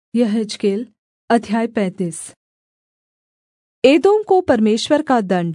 यहेजकेल अध्याय 35। एदोम को परमेश्वर का दण्ड।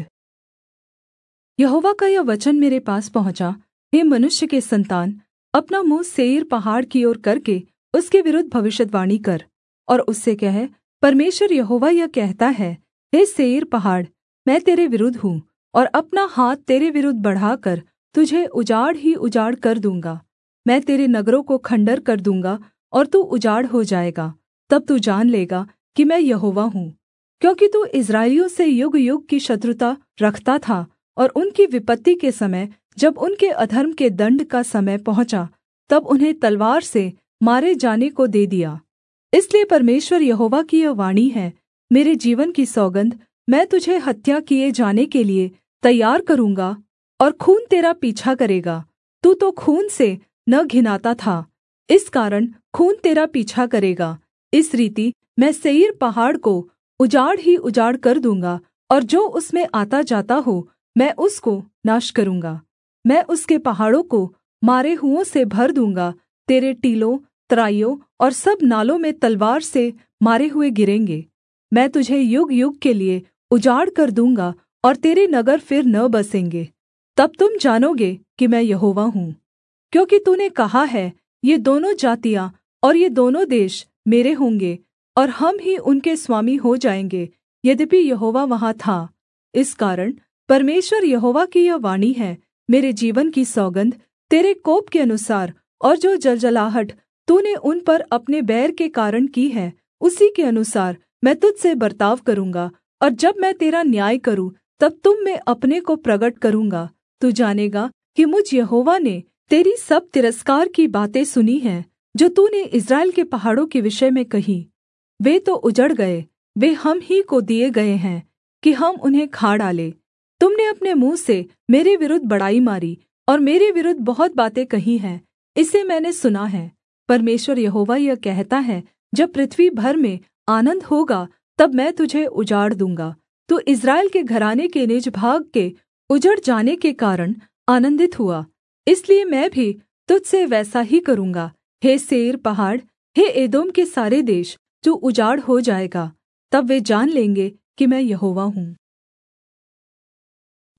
यहोवा का यह वचन मेरे पास पहुँचा, हे मनुष्य के सन्तान, अपना मुँह सेईर पहाड़ की ओर करके उसके विरुद्ध भविष्यद्वाणी कर और उससे कह, परमेश्वर यहोवा यह कहता है, हे सेईर पहाड़, मैं तेरे विरुद्ध हूँ और अपना हाथ तेरे विरुद्ध बढ़ाकर तुझे उजाड़ ही उजाड़ कर दूँगा। मैं तेरे नगरों को खण्डहर कर दूँगा और तू उजाड़ हो जाएगा। तब तू जान लेगा कि मैं यहोवा हूँ, क्योंकि तू इस्राएलियों से युग-युग की शत्रुता रखता था और उनकी विपत्ति के समय, जब उनके अधर्म के दण्ड का समय पहुँचा, तब उन्हें तलवार से मारे जाने को दे दिया। इसलिए परमेश्वर यहोवा की यह वाणी है, मेरे जीवन की सौगन्ध, मैं तुझे हत्या किए जाने के लिये तैयार करूँगा और खून तेरा पीछा करेगा। तू तो खून से न घिनाता था, इस कारण खून तेरा पीछा करेगा। इस रीति मैं सेईर पहाड़ को उजाड़ ही उजाड़ कर दूँगा और जो उसमें आता जाता हो मैं उसको नाश करूँगा। मैं उसके पहाड़ों को मारे हुओं से भर दूँगा। तेरे टीलों, तराइयों और सब नालों में तलवार से मारे हुए गिरेंगे। मैं तुझे युग-युग के लिये उजाड़ कर दूँगा और तेरे नगर फिर न बसेंगे। तब तुम जानोगे कि मैं यहोवा हूँ, क्योंकि तूने कहा है, ये दोनों जातियाँ और ये दोनों देश मेरे होंगे और हम ही उनके स्वामी हो जाएँगे, यद्यपि यहोवा वहाँ था। इस कारण परमेश्वर यहोवा की यह वाणी है, मेरे जीवन की सौगन्ध, तेरे कोप के अनुसार और जो जलजलाहट तूने उन पर अपने बैर के कारण की है, उसी के अनुसार मैं तुझ से बर्ताव करूँगा। और जब मैं तेरा न्याय करूँ, तब तुम में अपने को प्रगट करूँगा। तू जानेगा कि मुझ यहोवा ने तेरी सब तिरस्कार की बातें सुनी हैं, जो तूने इस्राएल के पहाड़ों के विषय में कही। वे तो उजड़ गए, वे हम ही को दिए गए हैं कि हम उन्हें खा डालें। तुमने अपने मुँह से मेरे विरुद्ध बड़ाई मारी और मेरे विरुद्ध बहुत बातें कही हैं, इसे मैंने सुना है। परमेश्वर यहोवा यह कहता है, जब पृथ्वी भर में आनन्द होगा, तब मैं तुझे उजाड़ दूँगा। तू इस्राएल के घराने के निज भाग के उजड़ जाने के कारण आनन्दित हुआ, इसलिए मैं भी तुझ से वैसा ही करूँगा। हे सेईर पहाड़, हे एदोम के सारे देश, तू उजाड़ हो जाएगा। तब वे जान लेंगे कि मैं यहोवा हूँ।